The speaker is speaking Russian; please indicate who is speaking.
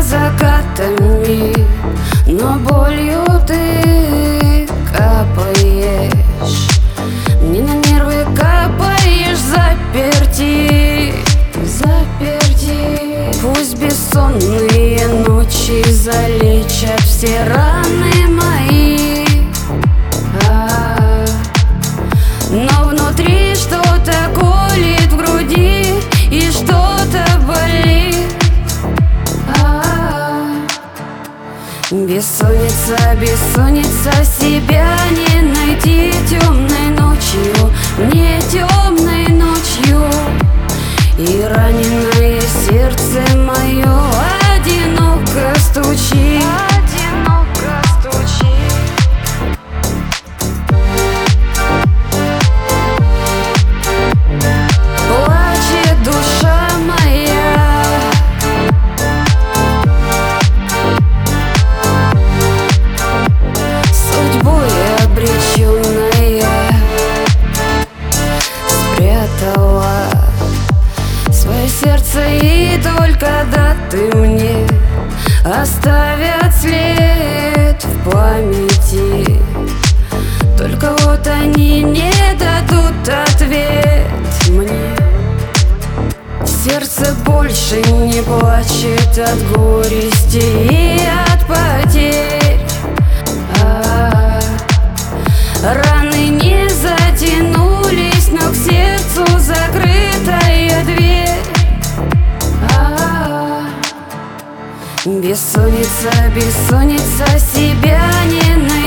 Speaker 1: закатами, но болью ты капаешь. Мне на нервы капаешь, заперти. Пусть бессонные ночи залечат все раны мои, но внутри что-то колет в груди и что-то болит. Бессонница, бессонница, себя не найти темной ночью, мне темной ночью. И раненое сердце мое одиноко стучит. Плачет душа моя, судьбой обреченная, спрятала свое сердце, и только даты мне оставят след в памяти. Только вот они не дадут ответ мне. Сердце больше не плачет от горести и от потерь. Раны не затянулись, но к сердцу закрытая дверь. Бессонница, бессонница, себя не найти.